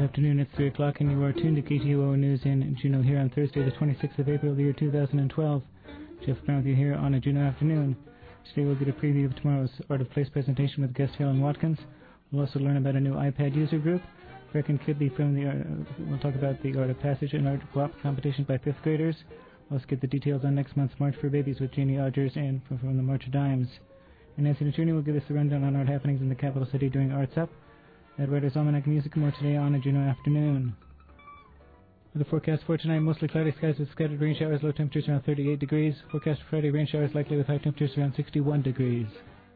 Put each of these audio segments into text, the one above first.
afternoon. It's 3 o'clock and you are tuned to KTUO News in Juneau here on Thursday, the 26th of April, the year 2012. Jeff Brown with you here on a Juneau afternoon. Today we'll get a preview of tomorrow's Art of Place presentation with guest Helen Watkins. We'll also learn about a new iPad user group. Brecken Kidley from we'll talk about the Art of Passage and Art Co-op competition by 5th graders. We'll also get the details on next month's March for Babies with Janie Odgers and from the March of Dimes. And Nancy Naturney will give us a rundown on art happenings in the capital city during Arts Up. At Writer's Almanac Music more today on a Juneau afternoon. The forecast for tonight, mostly cloudy skies with scattered rain showers, low temperatures around 38 degrees. Forecast for Friday, rain showers likely with high temperatures around 61 degrees.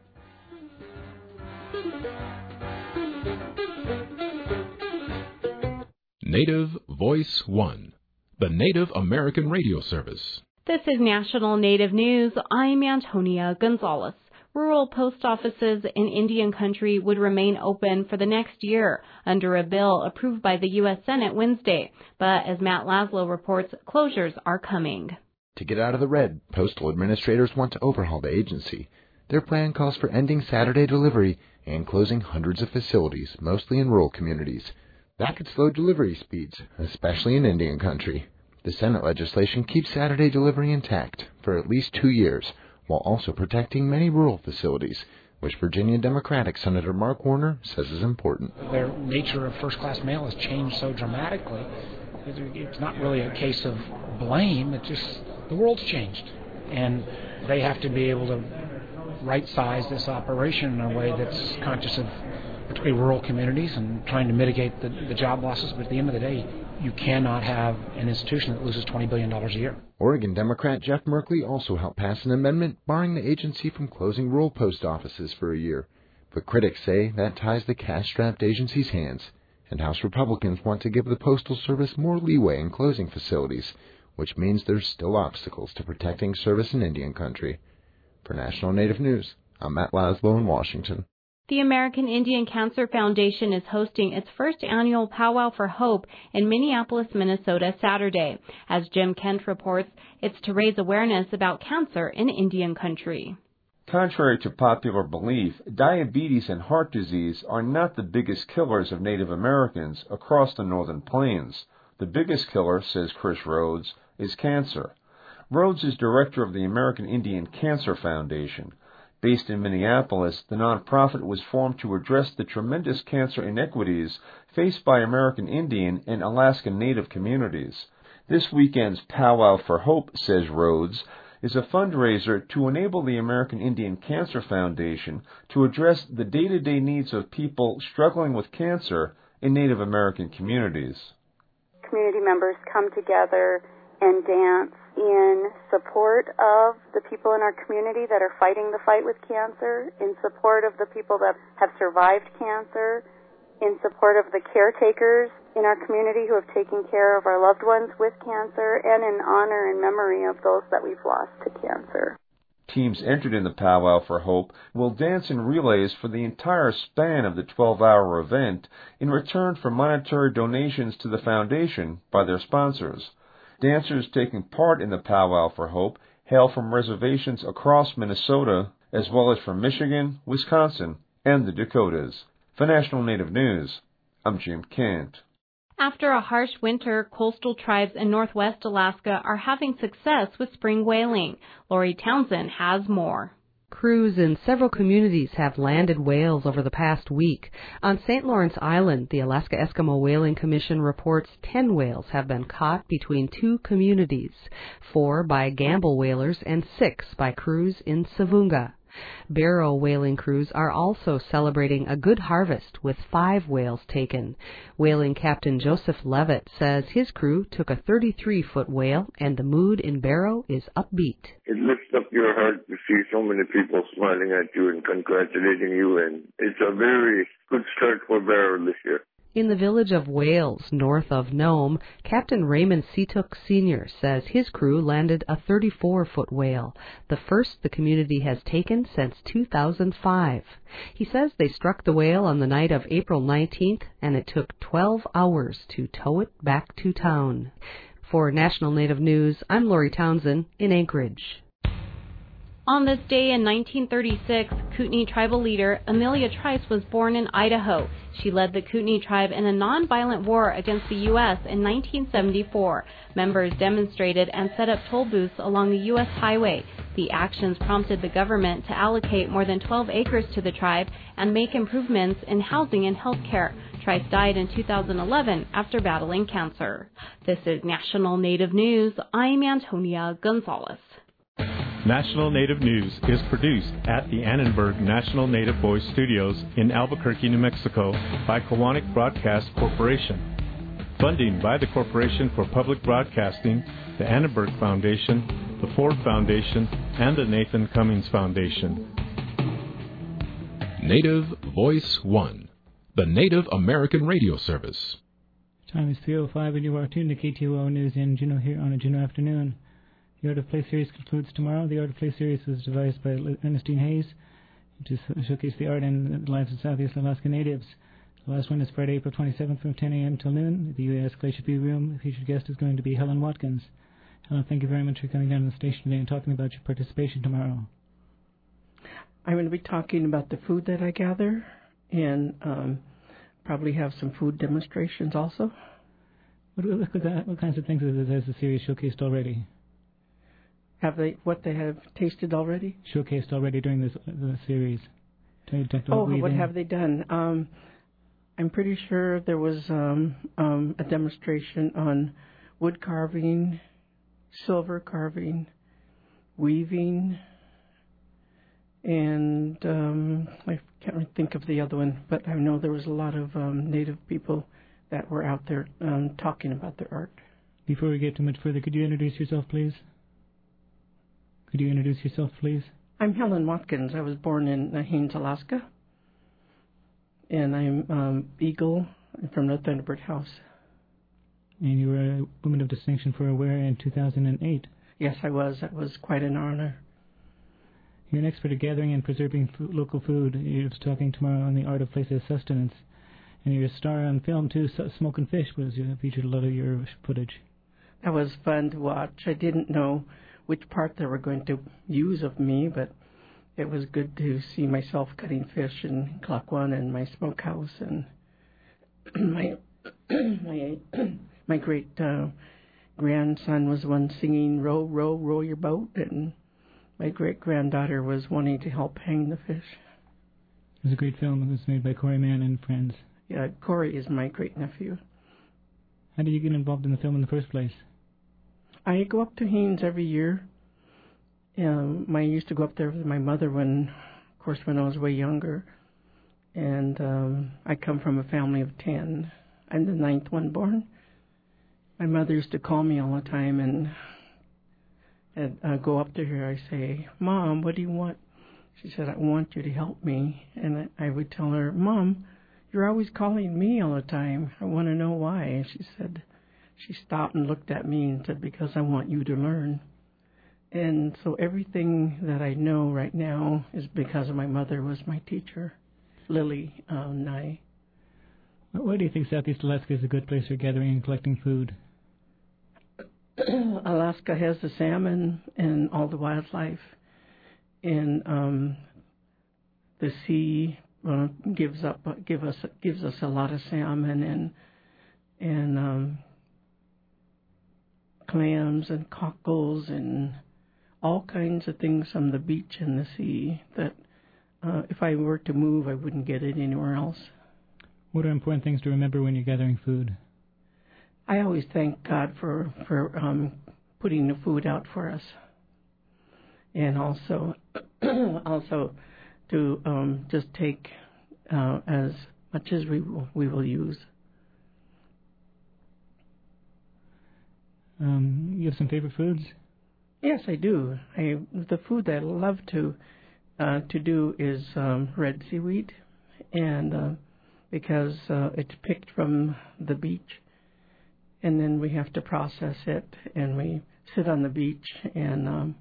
Native Voice One, the Native American radio service. This is National Native News. I'm Antonia Gonzalez. Rural post offices in Indian Country would remain open for the next year under a bill approved by the U.S. Senate Wednesday. But as Matt Laszlo reports, closures are coming. To get out of the red, postal administrators want to overhaul the agency. Their plan calls for ending Saturday delivery and closing hundreds of facilities, mostly in rural communities. That could slow delivery speeds, especially in Indian Country. The Senate legislation keeps Saturday delivery intact for at least 2 years, while also protecting many rural facilities, which Virginia Democratic Senator Mark Warner says is important. Their nature of first-class mail has changed so dramatically. It's not really a case of blame, it's just the world's changed. And they have to be able to right-size this operation in a way that's conscious of particularly rural communities and trying to mitigate the job losses. But at the end of the day, you cannot have an institution that loses $20 billion a year. Oregon Democrat Jeff Merkley also helped pass an amendment barring the agency from closing rural post offices for a year. But critics say that ties the cash-strapped agency's hands, and House Republicans want to give the Postal Service more leeway in closing facilities, which means there's still obstacles to protecting service in Indian Country. For National Native News, I'm Matt Laszlo in Washington. The American Indian Cancer Foundation is hosting its first annual Powwow for Hope in Minneapolis, Minnesota, Saturday. As Jim Kent reports, it's to raise awareness about cancer in Indian Country. Contrary to popular belief, diabetes and heart disease are not the biggest killers of Native Americans across the Northern Plains. The biggest killer, says Chris Rhodes, is cancer. Rhodes is director of the American Indian Cancer Foundation. Based in Minneapolis, the nonprofit was formed to address the tremendous cancer inequities faced by American Indian and Alaska Native communities. This weekend's Powwow for Hope, says Rhodes, is a fundraiser to enable the American Indian Cancer Foundation to address the day-to-day needs of people struggling with cancer in Native American communities. Community members come together and dance in support of the people in our community that are fighting the fight with cancer, in support of the people that have survived cancer, in support of the caretakers in our community who have taken care of our loved ones with cancer, and in honor and memory of those that we've lost to cancer. Teams entered in the Powwow for Hope will dance in relays for the entire span of the 12-hour event in return for monetary donations to the foundation by their sponsors. Dancers taking part in the Powwow for Hope hail from reservations across Minnesota, as well as from Michigan, Wisconsin, and the Dakotas. For National Native News, I'm Jim Kent. After a harsh winter, coastal tribes in northwest Alaska are having success with spring whaling. Lori Townsend has more. Crews in several communities have landed whales over the past week. On St. Lawrence Island, the Alaska Eskimo Whaling Commission reports 10 whales have been caught between 2 communities, 4 by Gamble whalers and 6 by crews in Savunga. Barrow whaling crews are also celebrating a good harvest with 5 whales taken. Whaling Captain Joseph Levitt says his crew took a 33-foot whale and the mood in Barrow is upbeat. It lifts up your heart to see so many people smiling at you and congratulating you, and it's a very good start for Barrow this year. In the village of Wales, north of Nome, Captain Raymond Seatook Sr. says his crew landed a 34-foot whale, the first the community has taken since 2005. He says they struck the whale on the night of April 19th, and it took 12 hours to tow it back to town. For National Native News, I'm Lori Townsend in Anchorage. On this day in 1936, Kootenai tribal leader Amelia Trice was born in Idaho. She led the Kootenai tribe in a nonviolent war against the U.S. in 1974. Members demonstrated and set up toll booths along the U.S. highway. The actions prompted the government to allocate more than 12 acres to the tribe and make improvements in housing and health care. Trice died in 2011 after battling cancer. This is National Native News. I'm Antonia Gonzalez. National Native News is produced at the Annenberg National Native Voice Studios in Albuquerque, New Mexico by Kiwanis Broadcast Corporation. Funding by the Corporation for Public Broadcasting, the Annenberg Foundation, the Ford Foundation, and the Nathan Cummings Foundation. Native Voice One, the Native American radio service. Time is 3:05 and you are tuned to KTOO News in Juneau here on a Juneau afternoon. The Art of Play series concludes tomorrow. The Art of Play series was devised by Ernestine Hayes to showcase the art and the lives of Southeast Alaska Natives. The last one is Friday, April 27th from 10 a.m. till noon. The U.S. Glacier View Room. The featured guest is going to be Helen Watkins. Helen, thank you very much for coming down to the station today and talking about your participation tomorrow. I'm going to be talking about the food that I gather and probably have some food demonstrations also. What kinds of things has the series showcased already? What they have tasted already? Showcased already during the series. What have they done? I'm pretty sure there was a demonstration on wood carving, silver carving, weaving, and I can't really think of the other one, but I know there was a lot of Native people that were out there talking about their art. Before we get too much further, could you introduce yourself, please? I'm Helen Watkins. I was born in Haines, Alaska, and I'm Eagle from the Thunderbird House. And you were a Woman of Distinction for Aware in 2008. Yes, I was. That was quite an honor. You're an expert at gathering and preserving local food. You're talking tomorrow on the Art of Place as Sustenance. And you're a star on film, too. Smokin' Fish featured a lot of your footage. That was fun to watch. I didn't know which part they were going to use of me, but it was good to see myself cutting fish in Klakwan and my smokehouse, and my great grandson was the one singing "Row, row, row your boat," and my great granddaughter was wanting to help hang the fish. It was a great film. It was made by Corey Mann and friends. Yeah, Corey is my great nephew. How did you get involved in the film in the first place? I go up to Haines every year. I used to go up there with my mother when I was way younger. And I come from a family of 10. I'm the 9th one born. My mother used to call me all the time, and I'd go up to her. I say, "Mom, what do you want?" She said, "I want you to help me." And I would tell her, "Mom, you're always calling me all the time. I want to know why." And she stopped and looked at me and said, "Because I want you to learn." And so everything that I know right now is because my mother was my teacher, Lily Nye. Why do you think Southeast Alaska is a good place for gathering and collecting food? Alaska has the salmon and all the wildlife, and the sea gives us a lot of salmon and clams and cockles and all kinds of things from the beach and the sea that if I were to move, I wouldn't get it anywhere else. What are important things to remember when you're gathering food? I always thank God for putting the food out for us, and also to just take as much as we will use. You have some favorite foods? Yes, I do. The food that I love to do is red seaweed, and because it's picked from the beach, and then we have to process it, and we sit on the beach and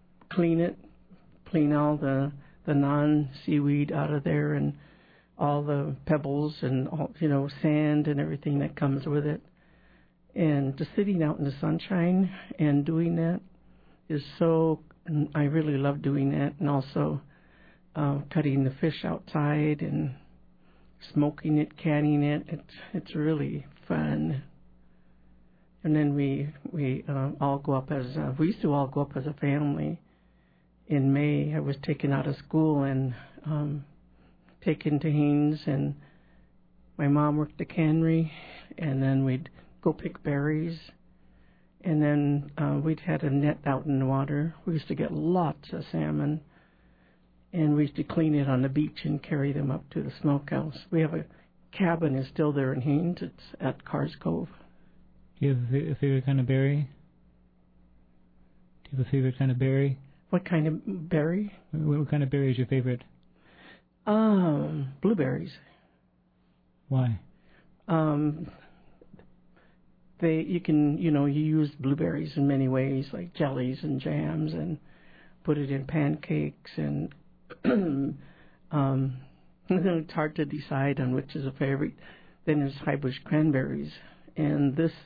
clean all the non-seaweed out of there, and all the pebbles and all, sand and everything that comes with it. And just sitting out in the sunshine and doing that is so And I really love doing that, and also cutting the fish outside and smoking it, canning it. It's really fun. And then we all go up as we used to all go up as a family. In May, I was taken out of school and taken to Haines, and my mom worked the cannery, and then we'd go pick berries, and then we'd had a net out in the water. We used to get lots of salmon, and we used to clean it on the beach and carry them up to the smokehouse. We have a cabin is still there in Haines. It's at Carr's Cove. Do you have a favorite kind of berry? Do you have a favorite kind of berry? What kind of berry? What kind of berry is your favorite? Blueberries. Why? You use blueberries in many ways, like jellies and jams, and put it in pancakes, and it's hard to decide on which is a favorite. Then there's high bush cranberries, and this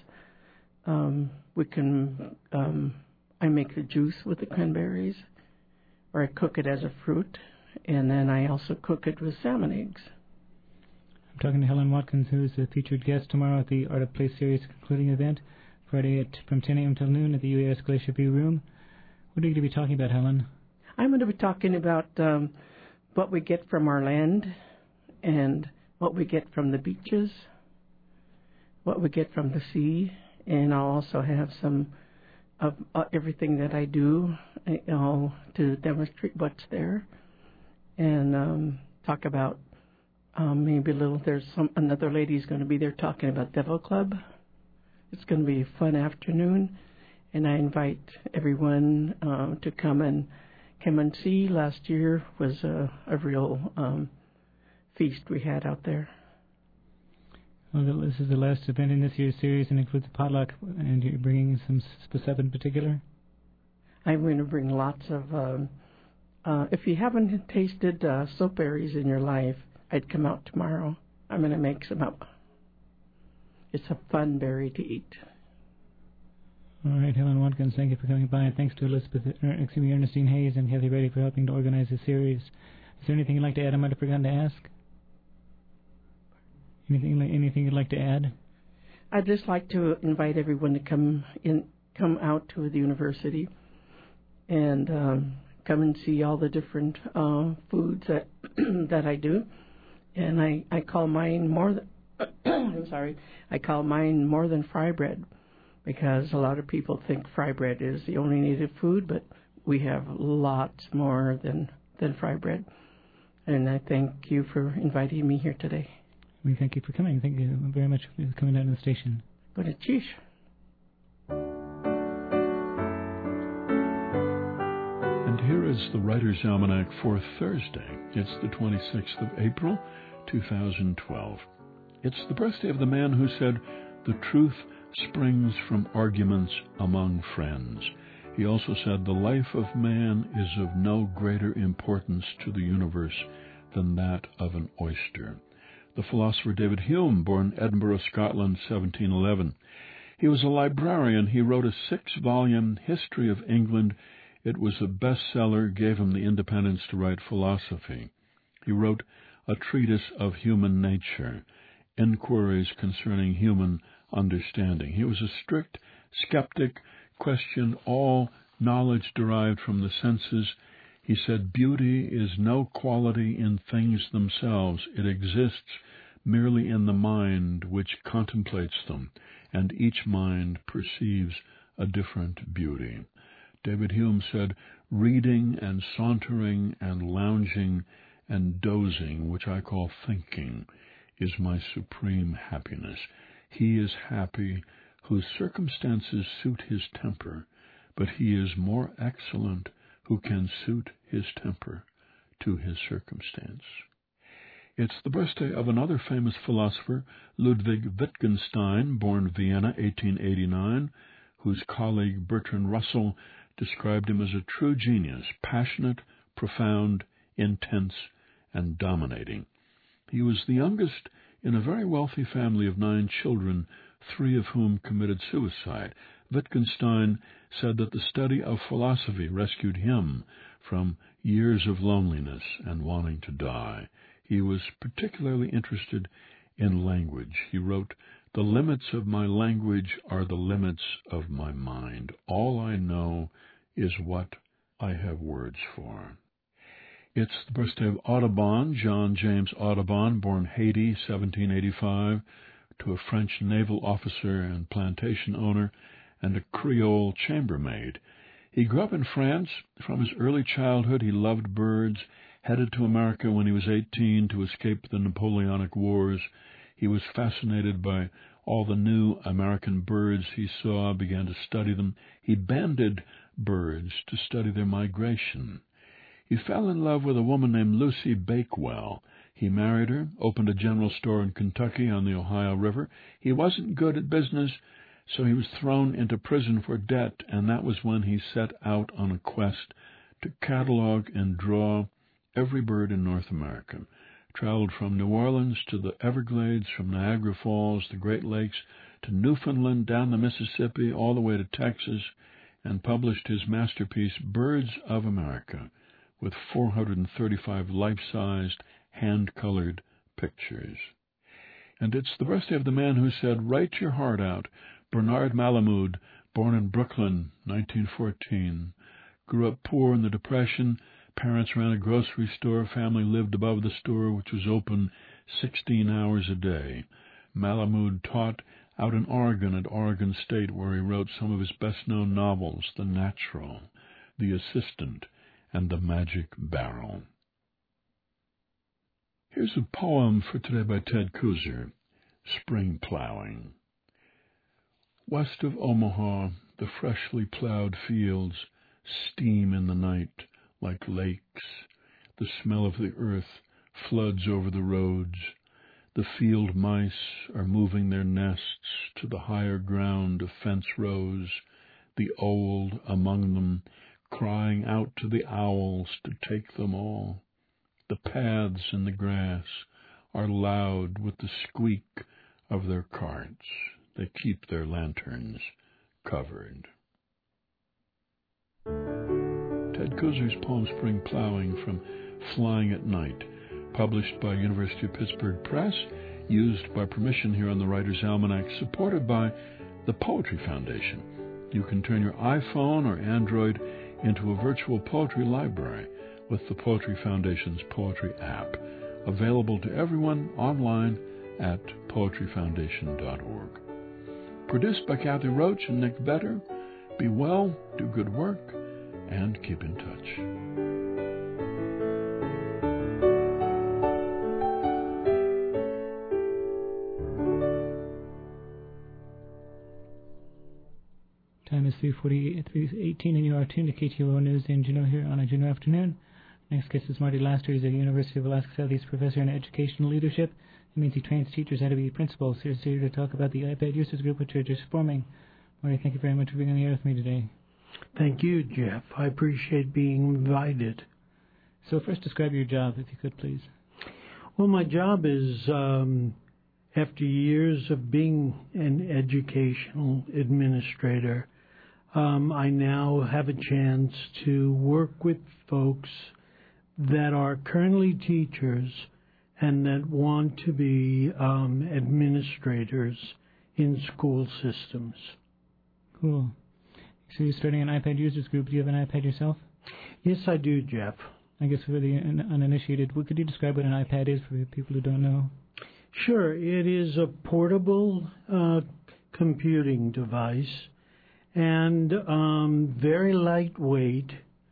I make the juice with the cranberries, or I cook it as a fruit, and then I also cook it with salmon eggs. I'm talking to Helen Watkins, who is a featured guest tomorrow at the Art of Place series concluding event, Friday from 10 a.m. till noon at the UAS Glacier View Room. What are you going to be talking about, Helen? I'm going to be talking about what we get from our land and what we get from the beaches, what we get from the sea, and I'll also have some of everything that I do to demonstrate what's there, and talk about maybe a little. There's another lady's going to be there talking about Devil Club. It's going to be a fun afternoon, and I invite everyone to come and see. Last year was a real feast we had out there. Well, this is the last event in this year's series and includes a potluck, and you're bringing some stuff in particular? I'm going to bring lots of, if you haven't tasted soap berries in your life, I'd come out tomorrow. I'm going to make some up. It's a fun berry to eat. All right, Helen Watkins, thank you for coming by, and thanks to Ernestine Hayes and Kathy Reddy for helping to organize this series. Is there anything you'd like to add I might have forgotten to ask? Anything you'd like to add? I'd just like to invite everyone to come out to the university and come and see all the different foods that I do. And I call mine more than I call mine more than fry bread, because a lot of people think fry bread is the only native food, but we have lots more than fry bread. And I thank you for inviting me here today. We thank you for coming. Thank you very much for coming down to the station. Go to Chish. And here is the Writer's Almanac for Thursday. It's the 26th of April, 2012. It's the birthday of the man who said, "The truth springs from arguments among friends." He also said, "The life of man is of no greater importance to the universe than that of an oyster." The philosopher David Hume, born Edinburgh, Scotland, 1711. He was a librarian. He wrote a 6-volume history of England. It was a bestseller, gave him the independence to write philosophy. He wrote a treatise of human nature, inquiries concerning human understanding. He was a strict skeptic, questioned all knowledge derived from the senses. He said, "Beauty is no quality in things themselves. It exists merely in the mind which contemplates them, and each mind perceives a different beauty." David Hume said, "Reading and sauntering and lounging and dozing, which I call thinking, is my supreme happiness. He is happy whose circumstances suit his temper, but he is more excellent who can suit his temper to his circumstance." It's the birthday of another famous philosopher, Ludwig Wittgenstein, born Vienna, 1889, whose colleague Bertrand Russell described him as a true genius, passionate, profound, intense, and dominating. He was the youngest in a very wealthy family of 9 children, 3 of whom committed suicide. Wittgenstein said that the study of philosophy rescued him from years of loneliness and wanting to die. He was particularly interested in language. He wrote, "The limits of my language are the limits of my mind. All I know is what I have words for." It's the birthday of Audubon, John James Audubon, born Haiti, 1785, to a French naval officer and plantation owner and a Creole chambermaid. He grew up in France. From his early childhood, he loved birds, headed to America when he was 18 to escape the Napoleonic Wars. He was fascinated by all the new American birds he saw, began to study them. He banded birds to study their migration. He fell in love with a woman named Lucy Bakewell. He married her, opened a general store in Kentucky on the Ohio River. He wasn't good at business, so he was thrown into prison for debt, and that was when he set out on a quest to catalog and draw every bird in North America. Traveled from New Orleans to the Everglades, from Niagara Falls, the Great Lakes, to Newfoundland, down the Mississippi, all the way to Texas, and published his masterpiece, Birds of America, with 435 life-sized, hand-colored pictures. And it's the birthday of the man who said, "Write your heart out." Bernard Malamud, born in Brooklyn, 1914. Grew up poor in the Depression. Parents ran a grocery store. Family lived above the store, which was open 16 hours a day. Malamud taught out in Oregon at Oregon State, where he wrote some of his best-known novels, The Natural, The Assistant, and The Magic Barrel. Here's a poem for today by Ted Kooser, Spring Plowing. West of Omaha, the freshly plowed fields steam in the night like lakes. The smell of the earth floods over the roads. The field mice are moving their nests to the higher ground of fence rows, the old among them crying out to the owls to take them all. The paths in the grass are loud with the squeak of their carts. They keep their lanterns covered. Ted Kooser's poem Spring Plowing from Flying at Night, published by University of Pittsburgh Press, used by permission here on the Writer's Almanac, supported by the Poetry Foundation. You can turn your iPhone or Android into a virtual poetry library with the Poetry Foundation's Poetry app, available to everyone online at poetryfoundation.org. Produced by Kathy Roach and Nick Vetter. Be well, do good work, and keep in touch. Time is 3:18, and you are tuned to KTOO News in Juneau here on a Juneau afternoon. Next guest is Marty Laster. He's a University of Alaska Southeast professor in educational leadership. It means he trains teachers how to be principals. He's here to talk about the iPad Users Group, which are just forming. Marty, thank you very much for being on the air with me today. Thank you, Jeff. I appreciate being invited. So first, describe your job, if you could, please. Well, my job is, after years of being an educational administrator, I now have a chance to work with folks that are currently teachers and that want to be administrators in school systems. Cool. So you're starting an iPad Users Group. Do you have an iPad yourself? Yes, I do, Jeff. I guess for the uninitiated, could you describe what an iPad is for people who don't know? Sure. It is a portable computing device and very lightweight,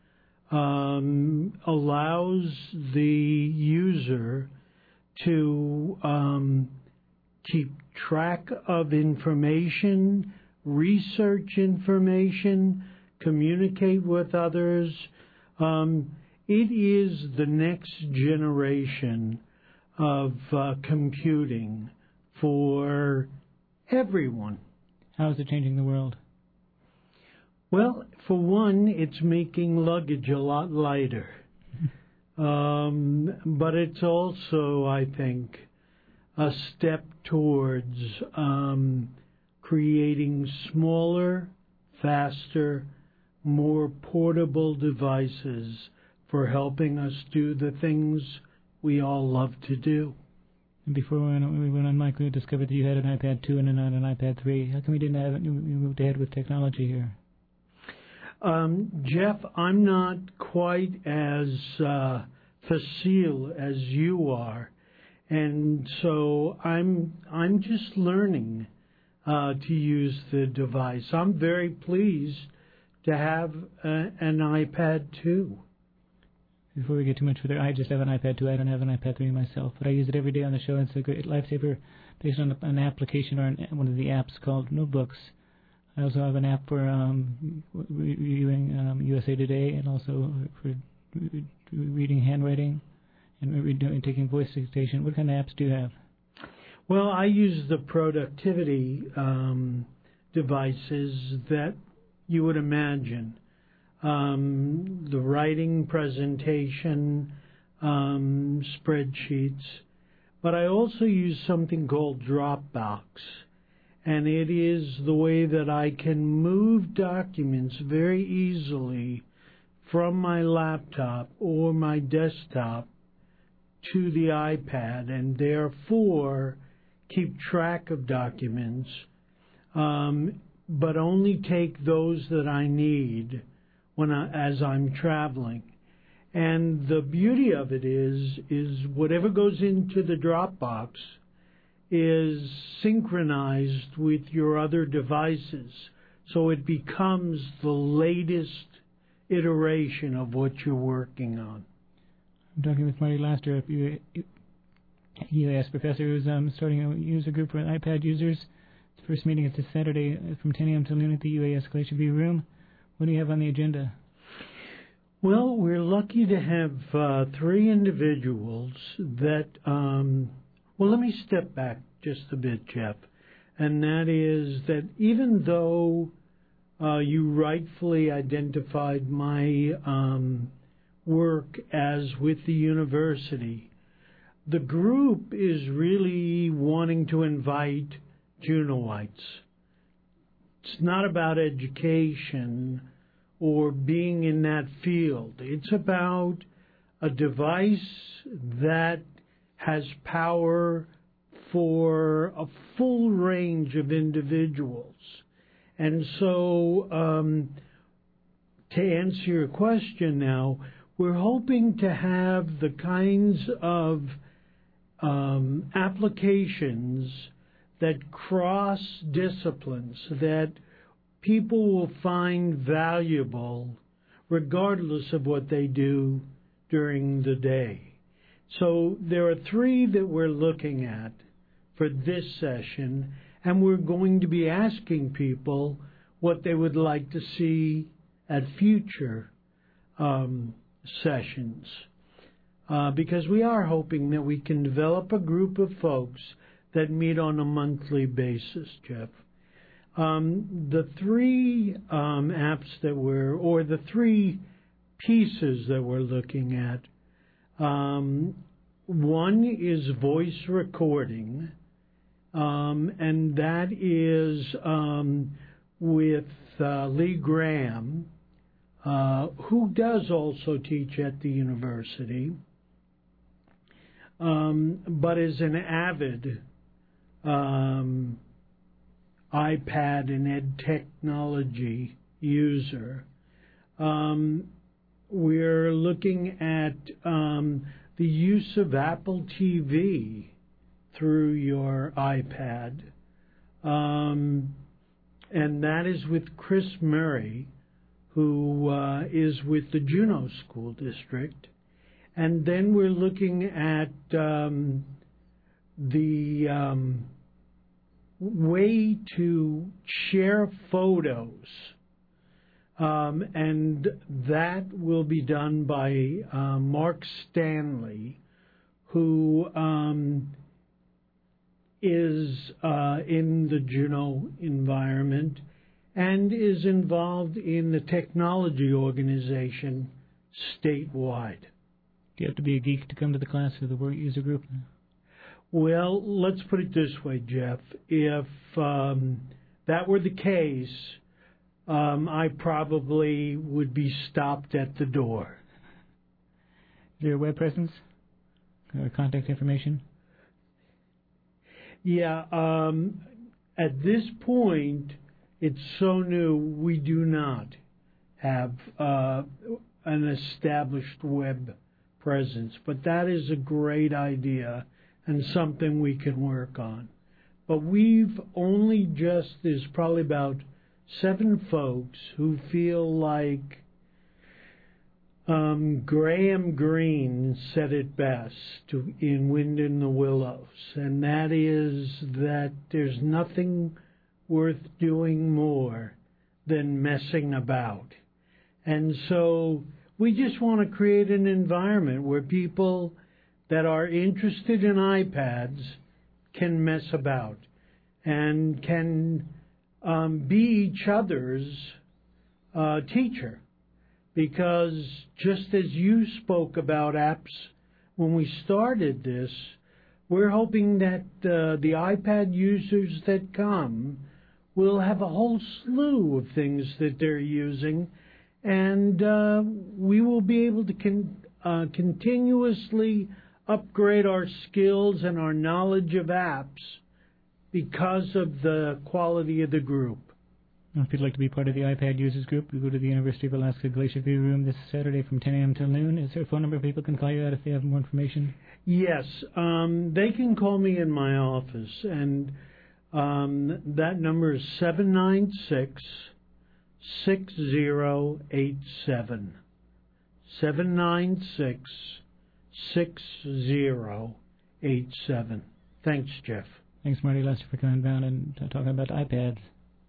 allows the user to keep track of information, research information, communicate with others. It is the next generation of computing for everyone. How is it changing the world? Well, for one, it's making luggage a lot lighter. But it's also, I think, a step towards creating smaller, faster, more portable devices for helping us do the things we all love to do. And before we went on mic, we discovered that you had an iPad 2 and not an iPad 3. How come you didn't have it? You moved ahead with technology here. Jeff, I'm not quite as facile as you are, and so I'm just learning to use the device. I'm very pleased to have an iPad 2. Before we get too much further, I just have an iPad 2. I don't have an iPad 3 myself, but I use it every day on the show. It's a great lifesaver based on an application or one of the apps called Notebooks. I also have an app for reviewing USA Today and also for reading handwriting and taking voice dictation. What kind of apps do you have? Well, I use the productivity devices that you would imagine. The writing, presentation, spreadsheets. But I also use something called Dropbox. And it is the way that I can move documents very easily from my laptop or my desktop to the iPad, and therefore keep track of documents, but only take those that I need as I'm traveling. And the beauty of it is whatever goes into the Dropbox is synchronized with your other devices, so it becomes the latest iteration of what you're working on. I'm talking with Marty Laster, UAS professor who's starting a user group for iPad users. The first meeting is this Saturday from 10 a.m. till noon at the UAS Glacier View Room. What do you have on the agenda? Well, we're lucky to have 3 individuals that... Well, let me step back just a bit, Jeff, and that is that even though you rightfully identified my work as with the university, the group is really wanting to invite Juneauites. It's not about education or being in that field. It's about a device that has power for a full range of individuals. And so, to answer your question now, we're hoping to have the kinds of applications that cross disciplines, that people will find valuable regardless of what they do during the day. So there are 3 that we're looking at for this session, and we're going to be asking people what they would like to see at future sessions, because we are hoping that we can develop a group of folks that meet on a monthly basis, Jeff. The 3 apps that the 3 pieces that we're looking at, one is voice recording, and that is with Lee Graham, who does also teach at the university, but is an avid iPad and ed technology user. We're looking at the use of Apple TV through your iPad, and that is with Chris Murray, who is with the Juneau School District. And then we're looking at the way to share photos, and that will be done by Mark Stanley, who is in the Juneau environment and is involved in the technology organization statewide. Do you have to be a geek to come to the class or the work user group? Well, let's put it this way, Jeff. If that were the case, I probably would be stopped at the door. Is there a web presence or contact information? Yeah, at this point, it's so new, we do not have an established web presence, but that is a great idea and something we can work on. But we've only just, there's probably about 7 folks who feel like Graham Greene said it best in Wind in the Willows, and that is that there's nothing worth doing more than messing about. And so we just want to create an environment where people that are interested in iPads can mess about and can be each other's teacher. Because just as you spoke about apps when we started this, we're hoping that the iPad users that come will have a whole slew of things that they're using, and we will be able to continuously upgrade our skills and our knowledge of apps because of the quality of the group. If you'd like to be part of the iPad users group, we go to the University of Alaska Glacier View Room this Saturday from 10 a.m. till noon. Is there a phone number people can call you at if they have more information? Yes, they can call me in my office, and that number is 796-6087. 796-6087. Thanks, Jeff. Thanks, Marty Lester, for coming down and talking about iPads.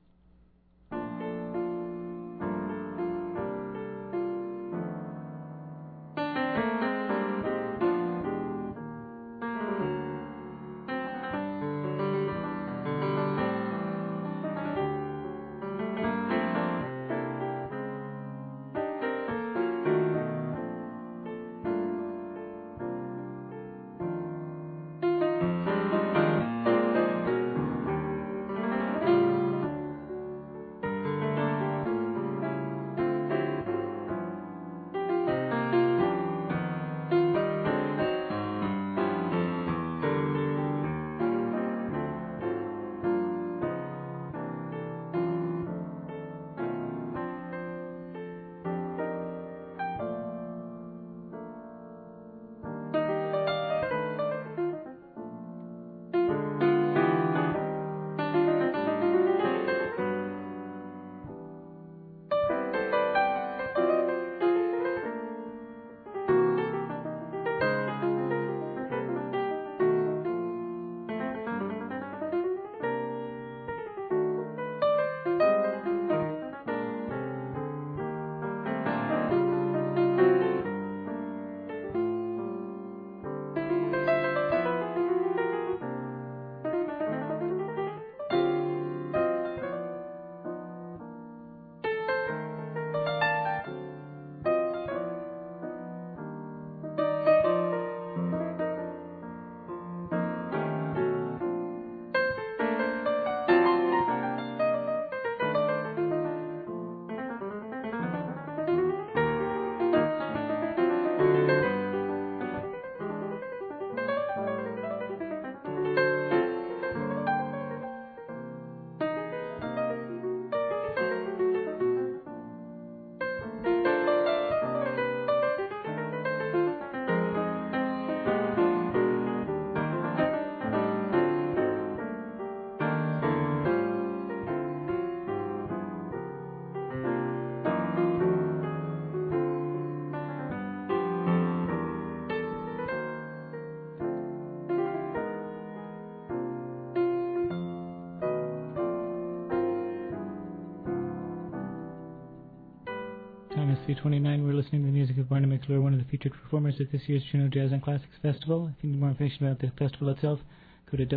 Time is 3:29. We're listening to the music of Barney McClure, one of the featured performers at this year's Juneau Jazz and Classics Festival. If you need more information about the festival itself, go to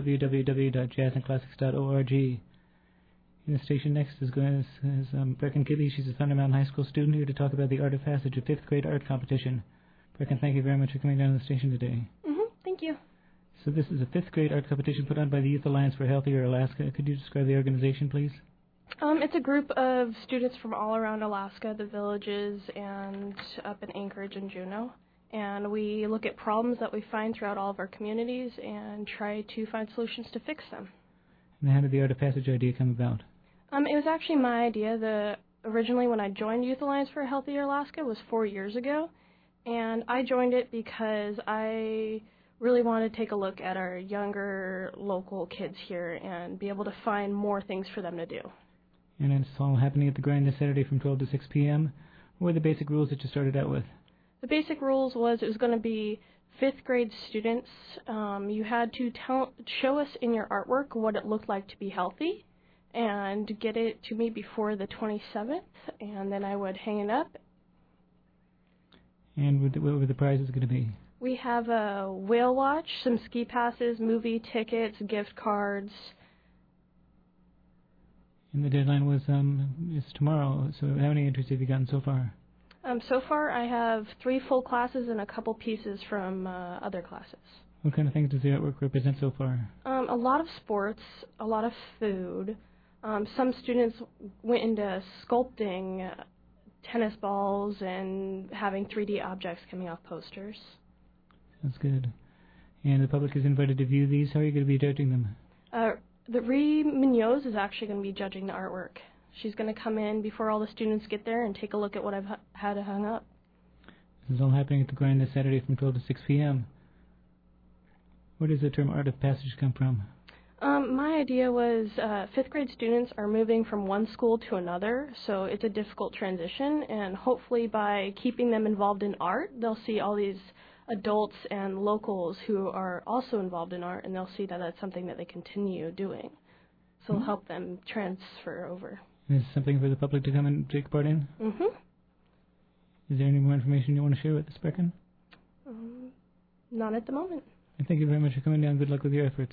www.jazzandclassics.org. In the station next is Brecken Gibby. She's a Thunder Mountain High School student here to talk about the Art of Passage, a 5th grade art competition. Brecken, thank you very much for coming down to the station today. Thank you. So this is a 5th grade art competition put on by the Youth Alliance for Healthier Alaska. Could you describe the organization, please? It's a group of students from all around Alaska, the villages, and up in Anchorage and Juneau. And we look at problems that we find throughout all of our communities and try to find solutions to fix them. And how did the Art of Passage idea come about? It was actually my idea. Originally, when I joined Youth Alliance for a Healthier Alaska, was 4 years ago. And I joined it because I really wanted to take a look at our younger local kids here and be able to find more things for them to do. And it's all happening at the Grind this Saturday from 12 to 6 p.m. What were the basic rules that you started out with? The basic rules was it was going to be 5th grade students. You had to show us in your artwork what it looked like to be healthy and get it to me before the 27th, and then I would hang it up. And what were the prizes going to be? We have a whale watch, some ski passes, movie tickets, gift cards. And the deadline was is tomorrow. So how many entries have you gotten so far? So far, I have 3 full classes and a couple pieces from other classes. What kind of things does the artwork represent so far? A lot of sports, a lot of food. Some students went into sculpting tennis balls and having 3D objects coming off posters. That's good. And the public is invited to view these. How are you going to be judging them? The Ree Munoz is actually going to be judging the artwork. She's going to come in before all the students get there and take a look at what I've had hung up. This is all happening at the Grind this Saturday from 12 to 6 p.m. Where does the term Art of Passage come from? My idea was 5th grade students are moving from one school to another, so it's a difficult transition, and hopefully by keeping them involved in art, they'll see all these adults and locals who are also involved in art, and they'll see that that's something that they continue doing. So it'll help them transfer over. Is this something for the public to come and take part in? Mm-hmm. Is there any more information you want to share with us, Brecken? Not at the moment. And thank you very much for coming down. Good luck with your efforts.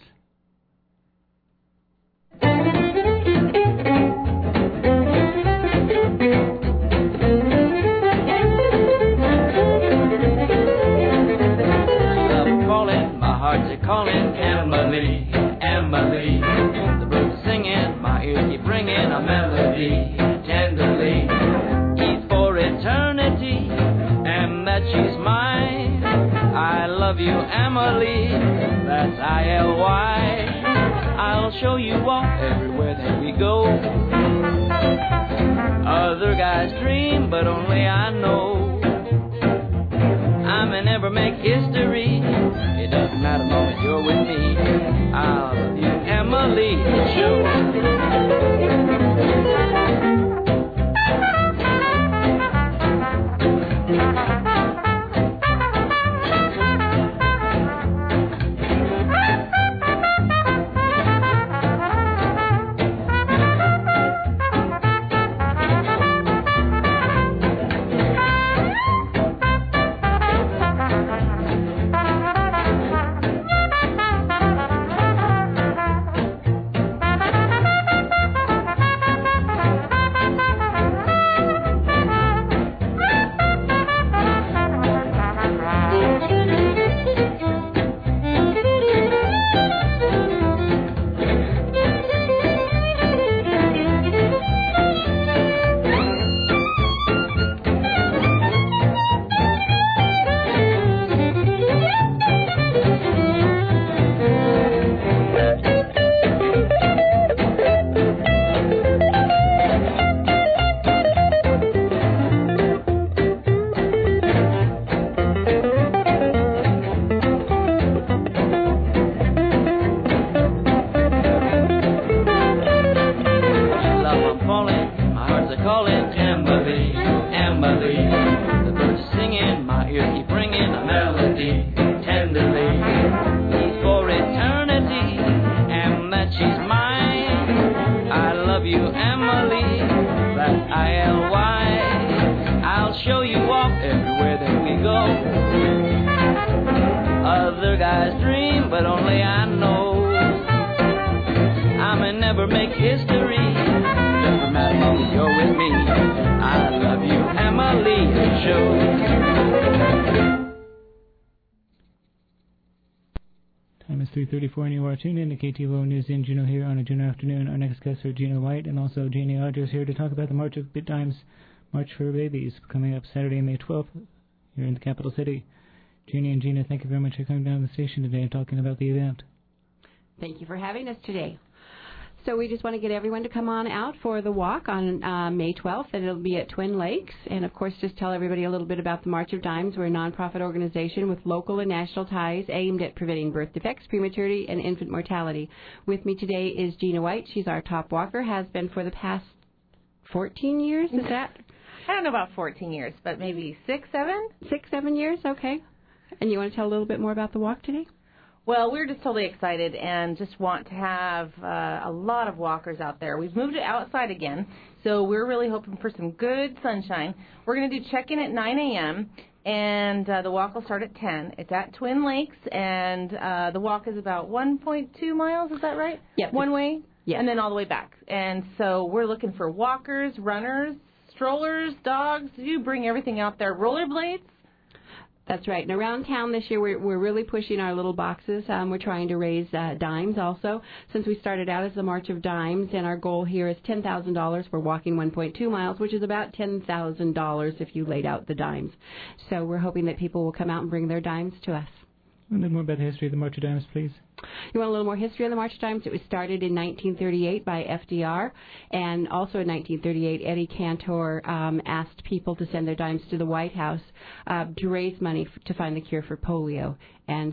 My heart's a calling, Emily, Emily. The birds singing, my ears keep ringing a melody, tenderly. Each for eternity, and that she's mine. I love you, Emily, that's I-L-Y. I'll show you off everywhere that we go. Other guys dream, but only I know. I may never make history. It doesn't matter as long as you're with me. I love you, Emily. It's 3:34 and you are tuned in to KTVO News in Juneau here on a Juneau afternoon. Our next guests are Gina White and also Janie Rogers here to talk about the March of Dimes, March for Babies, coming up Saturday, May 12th, here in the capital city. Janie and Gina, thank you very much for coming down to the station today and talking about the event. Thank you for having us today. So we just want to get everyone to come on out for the walk on May 12th, and it'll be at Twin Lakes. And, of course, just tell everybody a little bit about the March of Dimes. We're a nonprofit organization with local and national ties aimed at preventing birth defects, prematurity, and infant mortality. With me today is Gina White. She's our top walker, has been for the past 14 years, is that? I don't know about 14 years, but maybe 6, 7? 6, 7 years, okay. And you want to tell a little bit more about the walk today? Well, we're just totally excited and just want to have a lot of walkers out there. We've moved it outside again, so we're really hoping for some good sunshine. We're going to do check-in at 9 a.m., and the walk will start at 10. It's at Twin Lakes, and the walk is about 1.2 miles, is that right? Yep. One way? Yeah. And then all the way back. And so we're looking for walkers, runners, strollers, dogs. You bring everything out there. Rollerblades. That's right. And around town this year, we're really pushing our little boxes. We're trying to raise dimes also. Since we started out as the March of Dimes, and our goal here is $10,000 for walking 1.2 miles, which is about $10,000 if you laid out the dimes. So we're hoping that people will come out and bring their dimes to us. A little more about the history of the March of Dimes, please. You want a little more history on the March of Dimes? It was started in 1938 by FDR, and also in 1938, Eddie Cantor asked people to send their dimes to the White House to raise money to find the cure for polio. And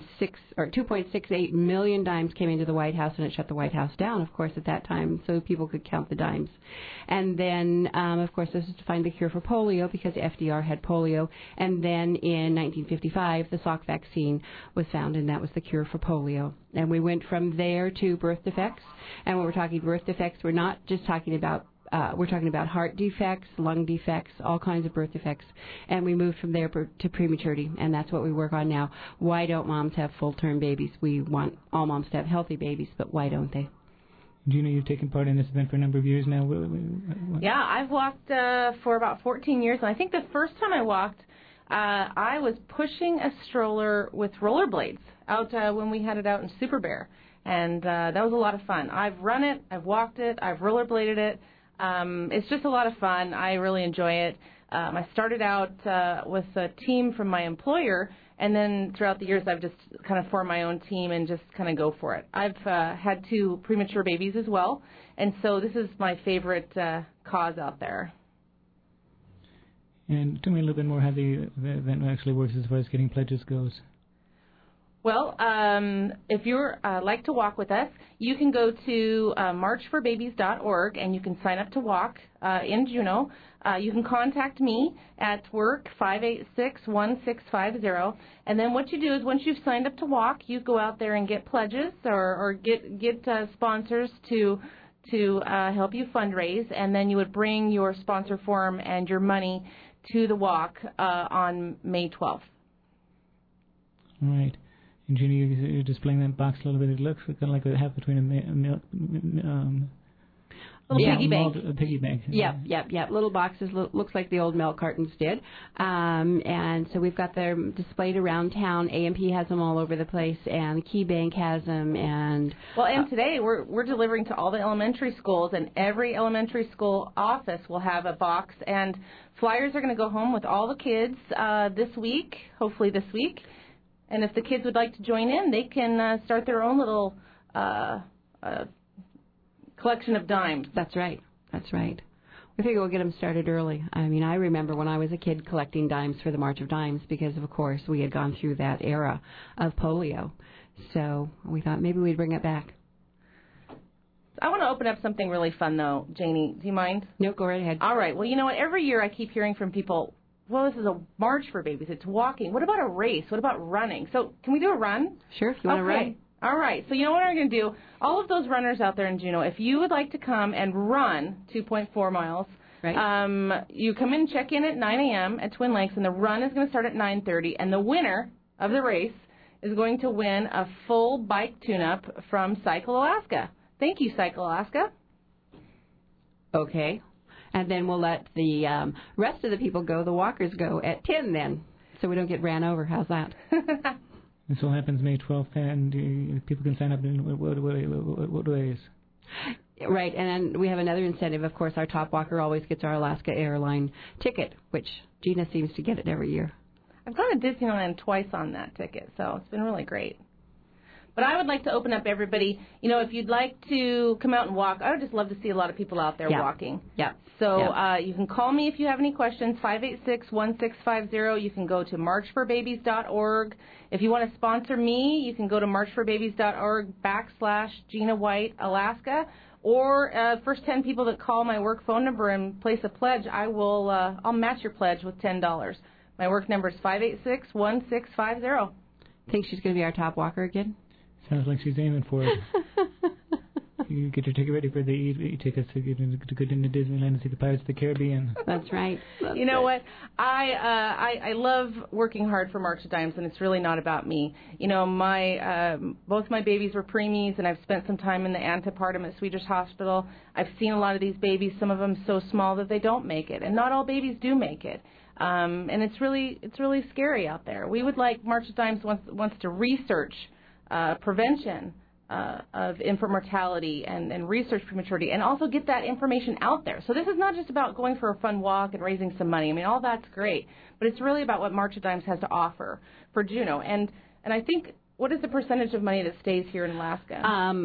2.68 million dimes came into the White House, and it shut the White House down, of course, at that time, so people could count the dimes. And then, of course, this is to find the cure for polio because FDR had polio. And then in 1955, the Salk vaccine was found, and that was the cure for polio. And we went from there to birth defects. And when we're talking birth defects, we're not just talking about we're talking about heart defects, lung defects, all kinds of birth defects. And we moved from there to prematurity, and that's what we work on now. Why don't moms have full-term babies? We want all moms to have healthy babies, but why don't they? Gina, you've taken part in this event for a number of years now. Yeah, I've walked for about 14 years, and I think the first time I walked, I was pushing a stroller with rollerblades out when we had it out in Super Bear, and that was a lot of fun. I've run it, I've walked it, I've rollerbladed it. It's just a lot of fun. I really enjoy it. I started out with a team from my employer, and then throughout the years I've just kind of formed my own team and just kind of go for it. I've had 2 premature babies as well, and so this is my favorite cause out there. And tell me a little bit more how the event actually works as far as getting pledges goes. Well, if you're like to walk with us, you can go to marchforbabies.org and you can sign up to walk in Juneau. You can contact me at work 586-1650, and then what you do is once you've signed up to walk, you go out there and get pledges or get sponsors to help you fundraise, and then you would bring your sponsor form and your money to the walk on May 12th. All right. And Gina, you're displaying that box a little bit. It looks kind of like a half between a milk... piggy bank. A piggy bank. Yep. Little boxes, looks like the old milk cartons did. And so we've got them displayed around town. A&P has them all over the place, and Key Bank has them. And today we're delivering to all the elementary schools, and every elementary school office will have a box. And flyers are going to go home with all the kids this week, hopefully this week. And if the kids would like to join in, they can start their own little collection of dimes. That's right. We figure we'll get them started early. I mean, I remember when I was a kid collecting dimes for the March of Dimes because, of course, we had gone through that era of polio. So we thought maybe we'd bring it back. I want to open up something really fun, though. Janie, do you mind? No, go right ahead. All right. Well, you know what? Every year I keep hearing from people, well, this is a march for babies. It's walking. What about a race? What about running? So can we do a run? Sure, if you want to run. All right. So you know what I'm going to do? All of those runners out there in Juneau, if you would like to come and run 2.4 miles, right. You come in and check in at 9 a.m. at Twin Lakes, and the run is going to start at 9:30, and the winner of the race is going to win a full bike tune-up from Cycle Alaska. Thank you, Cycle Alaska. Okay. And then we'll let the rest of the people go, the walkers go, at 10 then, so we don't get ran over. How's that? This all happens May 12th, and people can sign up in what ways? Right, and then we have another incentive. Of course, our top walker always gets our Alaska airline ticket, which Gina seems to get it every year. I've gone to Disneyland twice on that ticket, so it's been really great. But I would like to open up everybody. If you'd like to come out and walk, I would just love to see a lot of people out there walking. Yeah. So you can call me if you have any questions, 586-1650. You can go to marchforbabies.org. If you want to sponsor me, you can go to marchforbabies.org/Gina White, Alaska. Or first 10 people that call my work phone number and place a pledge, I'll match your pledge with $10. My work number is 586-1650. Think she's going to be our top walker again? Sounds like she's aiming for it. You get your ticket ready for the e-tickets to get into Disneyland and see the Pirates of the Caribbean. That's right. You know what? I love working hard for March of Dimes, and it's really not about me. Both my babies were preemies, and I've spent some time in the antepartum at Swedish Hospital. I've seen a lot of these babies, some of them so small that they don't make it, and not all babies do make it. And it's really scary out there. We would like March of Dimes wants to research prevention of infant mortality and research prematurity, and also get that information out there. So this is not just about going for a fun walk and raising some money. I mean, all that's great, but it's really about what March of Dimes has to offer for Juneau. And I think, what is the percentage of money that stays here in Alaska?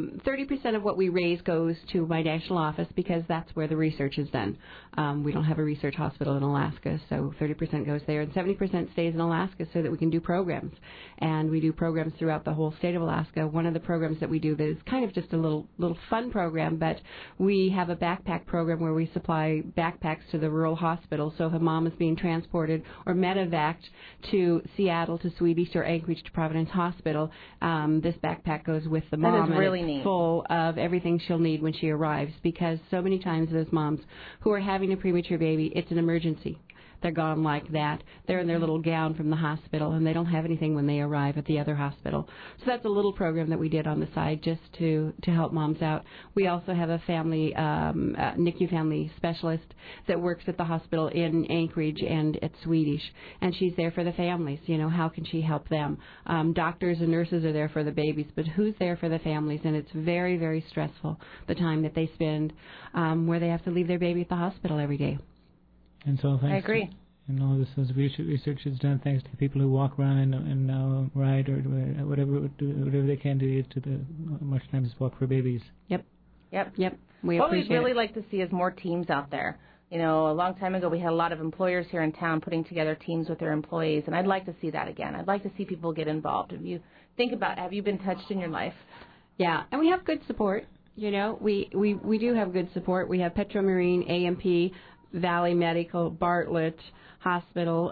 30% of what we raise goes to my national office because that's where the research is done. We don't have a research hospital in Alaska, so 30% goes there, and 70% stays in Alaska so that we can do programs. And we do programs throughout the whole state of Alaska. One of the programs that we do that is kind of just a little fun program, but we have a backpack program where we supply backpacks to the rural hospital. So if a mom is being transported or medevaced to Seattle, to Swedish, or Anchorage to Providence Hospital, this backpack goes with the mom. That is really and it's neat. Full of everything she'll need when she arrives, because so many times those moms who are having a premature baby, it's an emergency. They're gone like that. They're in their little gown from the hospital, and they don't have anything when they arrive at the other hospital. So that's a little program that we did on the side just to help moms out. We also have a family, NICU family specialist that works at the hospital in Anchorage and at Swedish, and she's there for the families. How can she help them? Doctors and nurses are there for the babies, but who's there for the families? And it's very, very stressful, the time that they spend where they have to leave their baby at the hospital every day. And so thanks. I agree. And all this research is done thanks to the people who walk, run, and now ride, or whatever they can do to the March of Dimes Walk for Babies. Yep. What we'd really like to see is more teams out there. A long time ago we had a lot of employers here in town putting together teams with their employees, and I'd like to see that again. I'd like to see people get involved. If you think about, have you been touched in your life? Yeah, and we have good support. We do have good support. We have Petromarine, AMP, Valley Medical, Bartlett Hospital,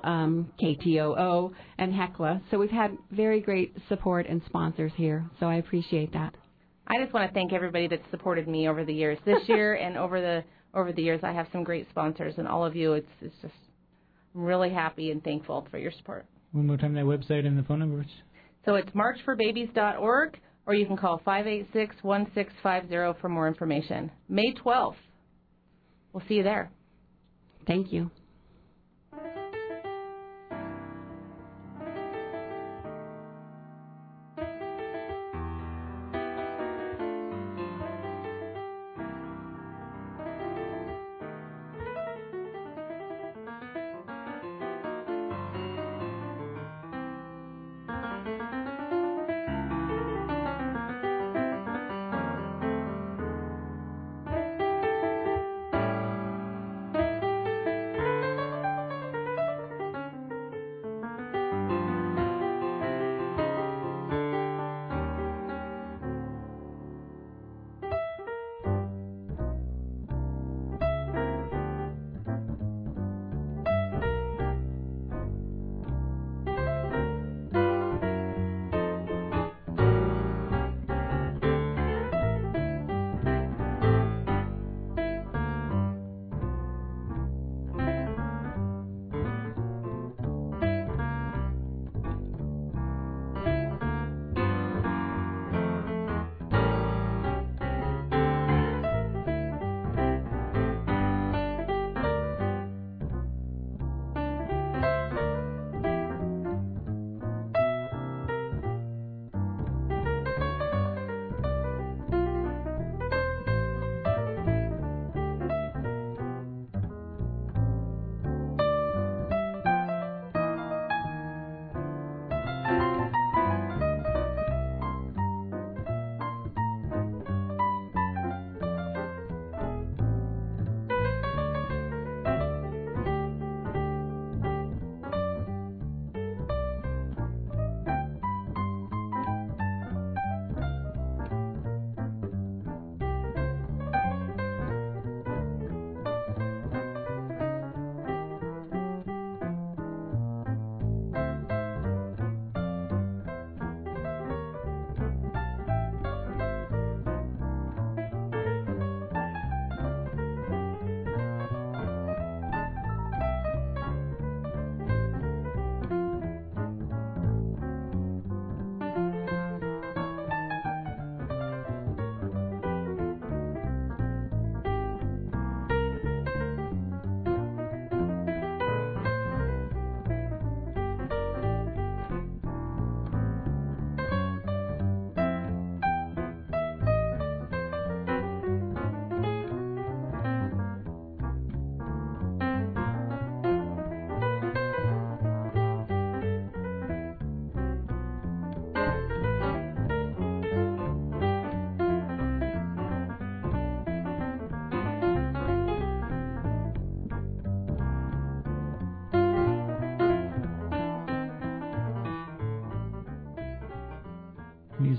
KTOO, and Hecla. So we've had very great support and sponsors here, so I appreciate that. I just want to thank everybody that's supported me over the years. This year and over the years, I have some great sponsors, and all of you, it's just, I'm really happy and thankful for your support. One more time, that website and the phone numbers. So it's marchforbabies.org, or you can call 586-1650 for more information. May 12th. We'll see you there. Thank you.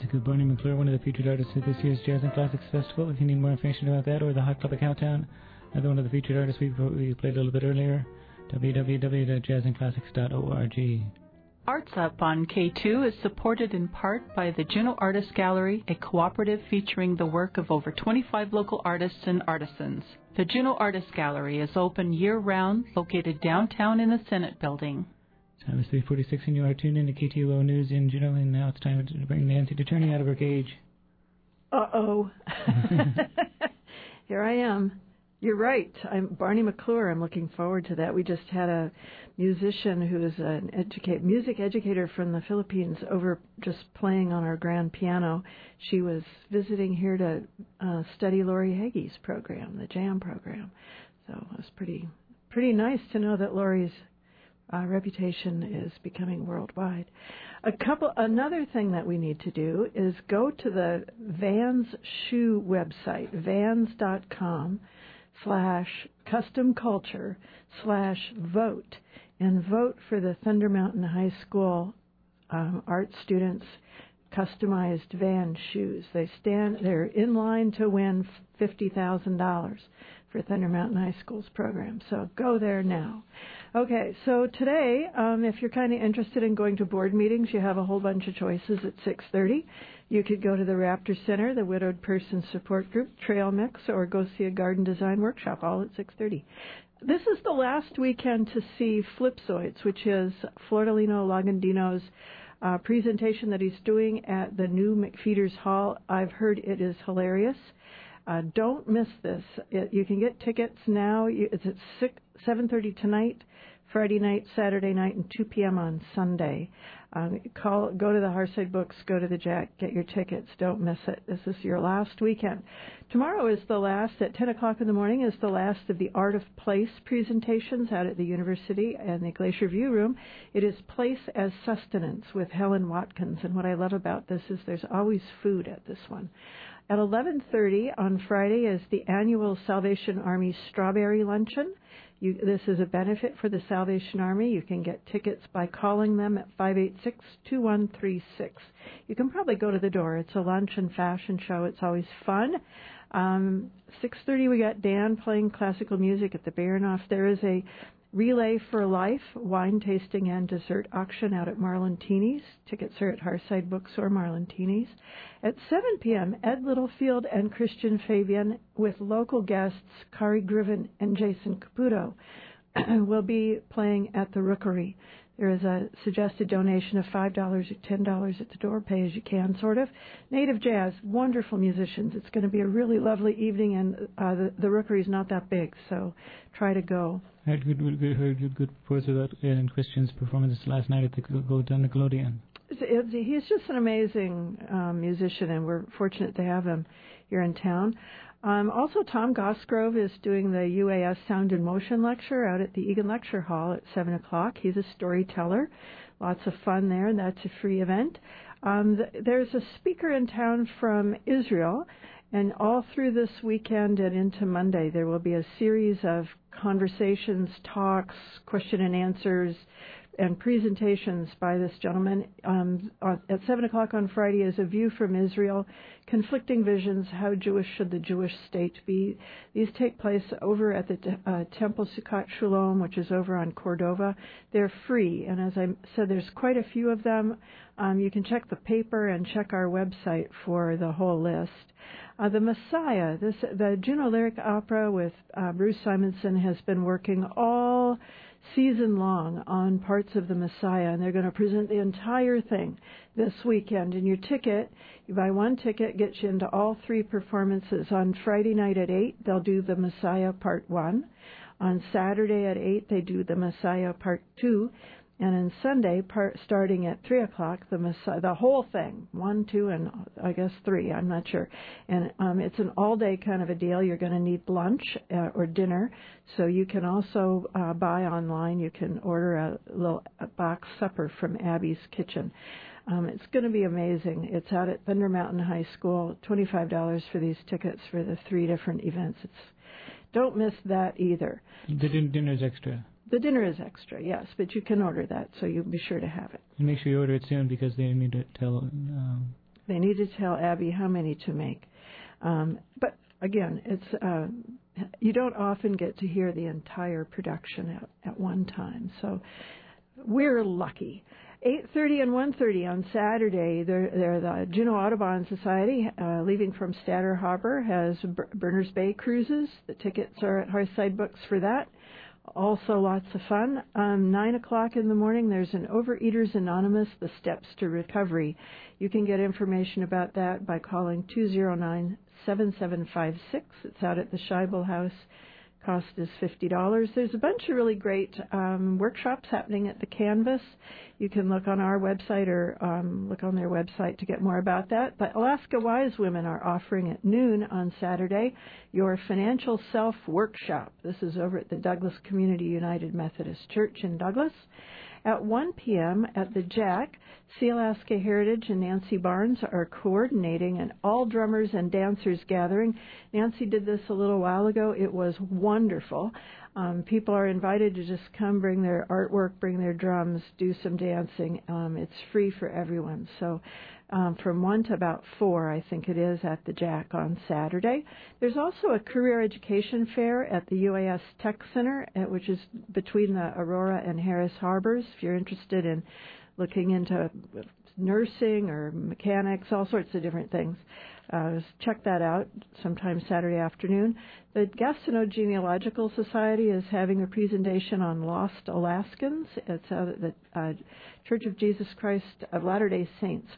music of Barney McClure, one of the featured artists at this year's Jazz and Classics Festival. If you need more information about that, or the Hot Club of Cowtown, another one of the featured artists we played a little bit earlier, www.jazzandclassics.org. Arts Up on K2 is supported in part by the Juneau Artist Gallery, a cooperative featuring the work of over 25 local artists and artisans. The Juneau Artist Gallery is open year-round, located downtown in the Senate Building. Time is 3:46, and you are tuned in to KTUO News in Juneau, and now it's time to bring Nancy DeTurney out of her cage. Uh-oh. Here I am. You're right. I'm Barney McClure. I'm looking forward to that. We just had a musician who is an music educator from the Philippines over just playing on our grand piano. She was visiting here to study Lori Hagee's program, the Jam program. So it was pretty nice to know that Lori's reputation is becoming worldwide. Another thing that we need to do is go to the Vans Shoe website, vans.com/custom-culture/vote, and vote for the Thunder Mountain High School art students' customized Vans shoes. They're in line to win $50,000 for Thunder Mountain High School's program. So go there now. Okay, so today, if you're kind of interested in going to board meetings, you have a whole bunch of choices at 6:30. You could go to the Raptor Center, the Widowed Person Support Group, Trail Mix, or go see a garden design workshop, all at 6:30. This is the last weekend to see Flipzoids, which is Flordolino Lagandino's presentation that he's doing at the new McFeeters Hall. I've heard it is hilarious. Don't miss this. You can get tickets now. It's at 7:30 tonight, Friday night, Saturday night, and 2 p.m. on Sunday. Go to the Harside Books, go to the Jack, get your tickets. Don't miss it. This is your last weekend. Tomorrow is the last, at 10 o'clock in the morning, is the last of the Art of Place presentations out at the University and the Glacier View Room. It is Place as Sustenance with Helen Watkins. And what I love about this is there's always food at this one. At 11:30 on Friday is the annual Salvation Army Strawberry Luncheon. This is a benefit for the Salvation Army. You can get tickets by calling them at 586-2136. You can probably go to the door. It's a lunch and fashion show. It's always fun. 6:30 we got Dan playing classical music at the Baranoff. There is a Relay for Life wine tasting and dessert auction out at Marlentini's. Tickets are at Harside Books or Marlentini's. At 7 p.m., Ed Littlefield and Christian Fabian with local guests Kari Griven and Jason Caputo will be playing at the Rookery. There is a suggested donation of $5 or $10 at the door, pay as you can, sort of. Native Jazz, wonderful musicians. It's going to be a really lovely evening, and the Rookery is not that big, so try to go. I heard good reports about Christian's performance last night at the Nickelodeon. He's just an amazing musician, and we're fortunate to have him here in town. Also, Tom Gosgrove is doing the UAS Sound and Motion Lecture out at the Egan Lecture Hall at 7 o'clock. He's a storyteller. Lots of fun there, and that's a free event. There's a speaker in town from Israel, and all through this weekend and into Monday, there will be a series of conversations, talks, question and answers, and presentations by this gentleman. At 7 o'clock on Friday is A View from Israel, Conflicting Visions, How Jewish Should the Jewish State Be? These take place over at the Temple Sukkot Shalom, which is over on Cordova. They're free, and as I said, there's quite a few of them. You can check the paper and check our website for the whole list. The Messiah, the Juneau Lyric Opera with Bruce Simonson has been working all season long on parts of the Messiah, and they're going to present the entire thing this weekend. And your ticket, you buy one ticket, gets you into all three performances. On Friday night at 8, they'll do the Messiah Part 1. On Saturday at 8, they do the Messiah Part 2. And on Sunday, starting at 3 o'clock, the whole thing, 1, 2, and I guess 3, I'm not sure. And it's an all-day kind of a deal. You're going to need lunch or dinner, so you can also buy online. You can order a box supper from Abby's Kitchen. It's going to be amazing. It's out at Thunder Mountain High School, $25 for these tickets for the 3 different events. Don't miss that either. The dinner's extra. The dinner is extra, yes, but you can order that, so you'll be sure to have it. And make sure you order it soon because they need to tell They need to tell Abby how many to make. But again, it's you don't often get to hear the entire production at one time, so we're lucky. 8:30 and 1:30 on Saturday. They're the Juneau Audubon Society, leaving from Statter Harbor, has Berners Bay cruises. The tickets are at Hearthside Books for that. Also lots of fun. 9 o'clock in the morning, there's an Overeaters Anonymous, The Steps to Recovery. You can get information about that by calling 209-7756. It's out at the Scheibel House. Cost is $50. There's a bunch of really great workshops happening at the Canvas. You can look on our website or look on their website to get more about that. But Alaska Wise Women are offering at noon on Saturday your Financial Self Workshop. This is over at the Douglas Community United Methodist Church in Douglas. At 1 p.m. at the Jack, Sea Alaska Heritage and Nancy Barnes are coordinating an all-drummers and dancers gathering. Nancy did this a little while ago. It was wonderful. People are invited to just come, bring their artwork, bring their drums, do some dancing. It's free for everyone. So from 1 to about 4, I think it is, at the Jack on Saturday. There's also a career education fair at the UAS Tech Center, which is between the Aurora and Harris Harbors. If you're interested in looking into nursing or mechanics, all sorts of different things, check that out sometime Saturday afternoon. The Gastineau Genealogical Society is having a presentation on lost Alaskans. It's at the Church of Jesus Christ of Latter-day Saints,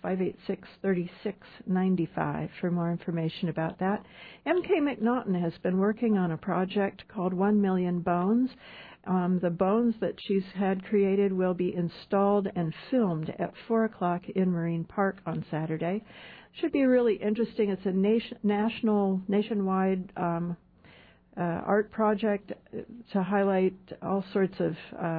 586-3695 for more information about that. M.K. McNaughton has been working on a project called 1 Million Bones. The bones that she's had created will be installed and filmed at 4 o'clock in Marine Park on Saturday. Should be really interesting. It's a nationwide art project to highlight all sorts of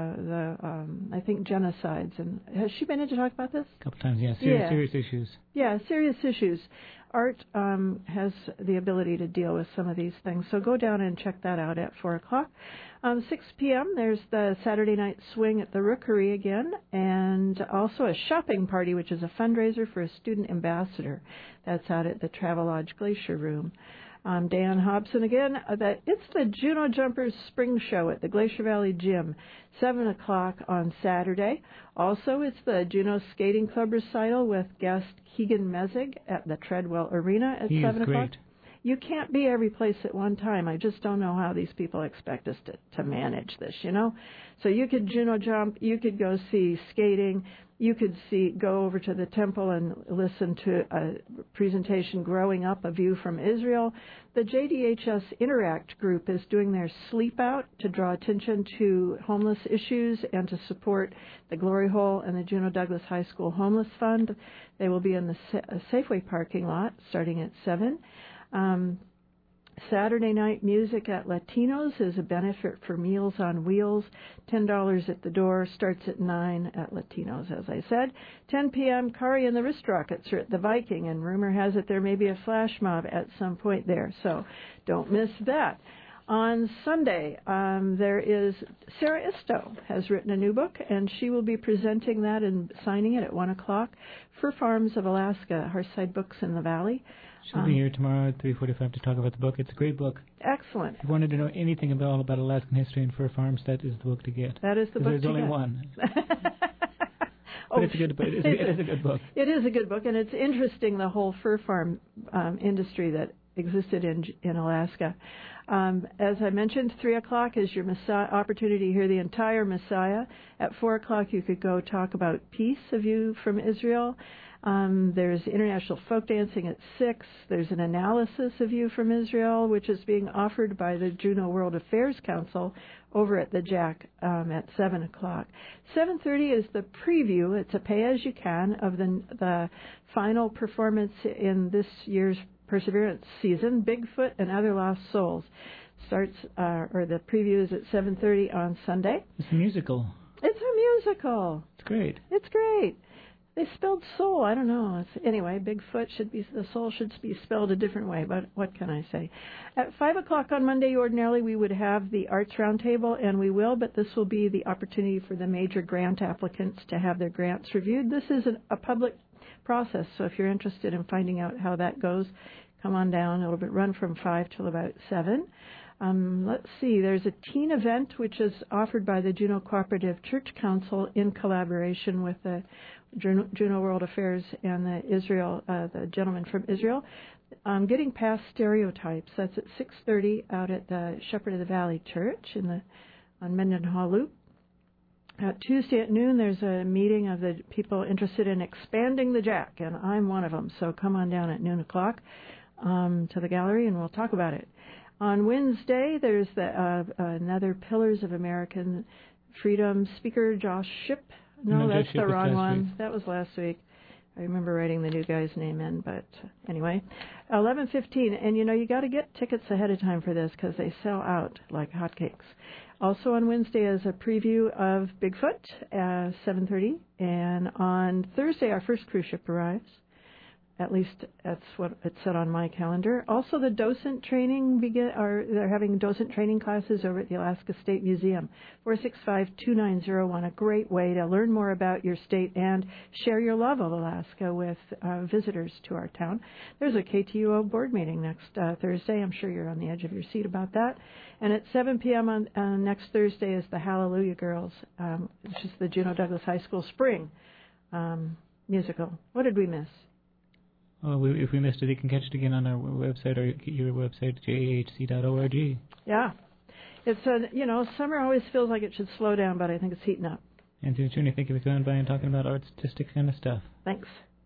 I think genocides. And has she been in to talk about this? A couple times, yeah. Serious issues. Yeah, serious issues. Art has the ability to deal with some of these things. So go down and check that out at 4 o'clock. 6 p.m., there's the Saturday night swing at the Rookery again, and also a shopping party, which is a fundraiser for a student ambassador. That's out at the Travelodge Glacier Room. Dan Hobson again. It's the Juneau Jumpers Spring Show at the Glacier Valley Gym, 7 o'clock on Saturday. Also, it's the Juneau Skating Club recital with guest Keegan Mezig at the Treadwell Arena at 7 o'clock. Great. You can't be every place at one time. I just don't know how these people expect us to manage this, you know. So you could Juneau jump, you could go see skating, you could go over to the temple and listen to a presentation, Growing Up, A View from Israel. The JDHS Interact group is doing their sleep out to draw attention to homeless issues and to support the Glory Hole and the Juneau Douglas High School Homeless Fund. They will be in the Safeway parking lot starting at 7. Saturday night music at Latinos is a benefit for Meals on Wheels. $10 at the door, starts at 9 at Latinos, as I said. 10 p.m., Kari and the Wrist Rockets are at the Viking, and rumor has it there may be a flash mob at some point there, so don't miss that. On Sunday, there is Sarah Isto has written a new book, and she will be presenting that and signing it at 1 o'clock for Farms of Alaska, Hearthside Books in the Valley. She'll be here tomorrow at 3:45 to talk about the book. It's a great book. Excellent. If you wanted to know anything about Alaskan history and fur farms, that is the book to get. That is the book to get. There's only one. But it's a good book. It is a good book. It is a good book, and it's interesting, the whole fur farm industry that existed in Alaska. As I mentioned, 3 o'clock is your opportunity to hear the entire Messiah. At 4 o'clock, you could go talk about Peace, A View from Israel. There's international folk dancing at 6. There's an analysis of View from Israel, which is being offered by the Juneau World Affairs Council over at the Jack at 7 o'clock. 7:30 is the preview. It's a pay-as-you-can of the final performance in this year's Perseverance season, Bigfoot and Other Lost Souls. Starts, or the preview is at 7:30 on Sunday. It's a musical. It's a musical. It's great. It's great. They spelled soul. I don't know. Anyway, Bigfoot the soul should be spelled a different way, but what can I say? At 5 o'clock on Monday, ordinarily, we would have the Arts Roundtable, and we will, but this will be the opportunity for the major grant applicants to have their grants reviewed. This is a public process. So if you're interested in finding out how that goes, come on down. It'll run from 5 till about 7. Let's see, there's a teen event which is offered by the Juneau Cooperative Church Council in collaboration with the Juneau World Affairs and the gentleman from Israel. Getting past stereotypes. That's at 6:30 out at the Shepherd of the Valley Church on Mendenhall Loop. Tuesday at noon, there's a meeting of the people interested in expanding the Jack, and I'm one of them. So come on down at noon o'clock to the gallery, and we'll talk about it. On Wednesday, there's another Pillars of American Freedom speaker, Josh Shipp. No, that's the wrong one. That was last week. I remember writing the new guy's name in, but anyway. 11:15, and you got to get tickets ahead of time for this because they sell out like hotcakes. Also on Wednesday is a preview of Bigfoot at 7:30, and on Thursday our first cruise ship arrives. At least that's what it said on my calendar. Also, the docent training they're having docent training classes over at the Alaska State Museum. 465-2901, a great way to learn more about your state and share your love of Alaska with visitors to our town. There's a KTUO board meeting next Thursday. I'm sure you're on the edge of your seat about that. And at 7 p.m. on next Thursday is the Hallelujah Girls, which is the Juneau Douglas High School spring musical. What did we miss? Well, if we missed it, you can catch it again on our website or your website, jahc.org. Yeah. It's, summer always feels like it should slow down, but I think it's heating up. And to Junie, thank you for coming by and talking about artistic kind of stuff. Thanks.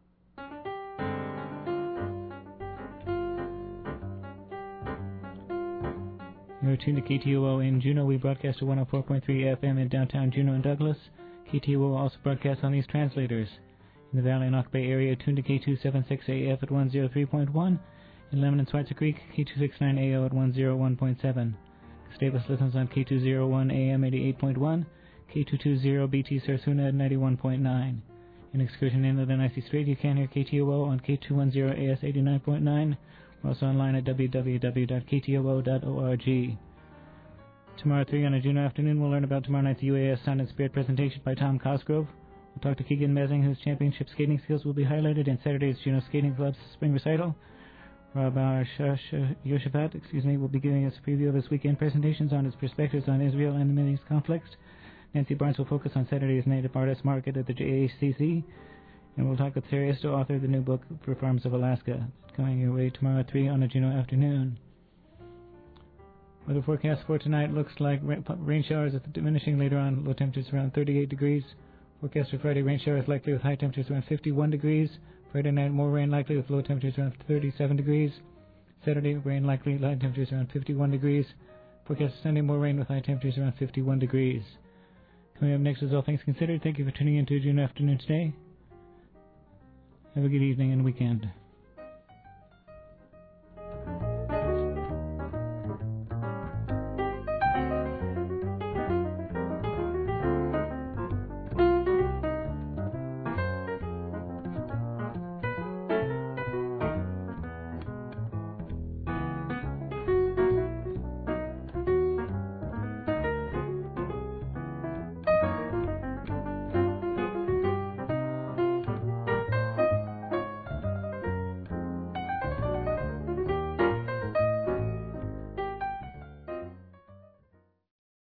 You're tuned to KTUO in Juneau. We broadcast at 104.3 FM in downtown Juneau and Douglas. KTUO also broadcasts on these translators. In the Valley and Ock Bay area, tuned to K276AF at 103.1. In Lemon and Schweitzer Creek, K269AO at 101.7. Gustavus listens on K201 AM 88.1. K220BT Sarsuna at 91.9. In Excursion Inland and Icy Strait, you can hear KTOO on K210 AS 89.9. We're also online at www.ktoo.org. Tomorrow 3 on a Juneau afternoon, we'll learn about tomorrow night's UAS Sound and Spirit presentation by Tom Cosgrove. We'll talk to Keegan Mezing, whose championship skating skills will be highlighted in Saturday's Juneau Skating Club's spring recital. Rob Yoshafat, will be giving us a preview of his weekend presentations on his perspectives on Israel and the Middle East conflicts. Nancy Barnes will focus on Saturday's Native Artist Market at the JACC. And we'll talk with Terry Isto, author of the new book, For Farms of Alaska, coming your way tomorrow at 3 on a Juneau afternoon. Weather forecast for tonight looks like rain showers diminishing later on, low temperatures around 38 degrees. Forecast for Friday, rain showers likely with high temperatures around 51 degrees. Friday night, more rain likely with low temperatures around 37 degrees. Saturday, rain likely, high temperatures around 51 degrees. Forecast for Sunday, more rain with high temperatures around 51 degrees. Coming up next is All Things Considered. Thank you for tuning in to June afternoon today. Have a good evening and weekend.